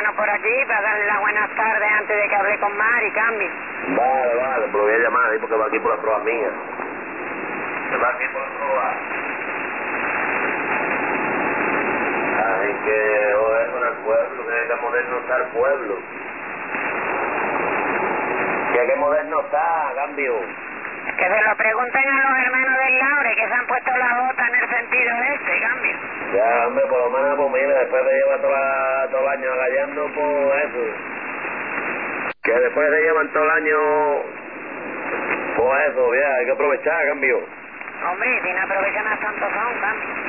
pasado por aquí para darle las buenas tardes antes de que hable con Mari, cambio. Vale, pero voy a llamar ahí porque va aquí por la proa mía. Se va aquí por la proa. Hay que joder con el pueblo, que hay que modernizar el pueblo. Que hay que modernizar, cambio. Que se lo pregunten a los hermanos del Laure, que se han puesto la bota en el sentido este, cambio. Ya, hombre, por lo menos, pues mira, después de llevar todo el año agallando, pues eso. Que después de llevar todo el año, pues eso, ya, hay que aprovechar, cambio. Hombre, si no aprovechan a tanto son, cambio.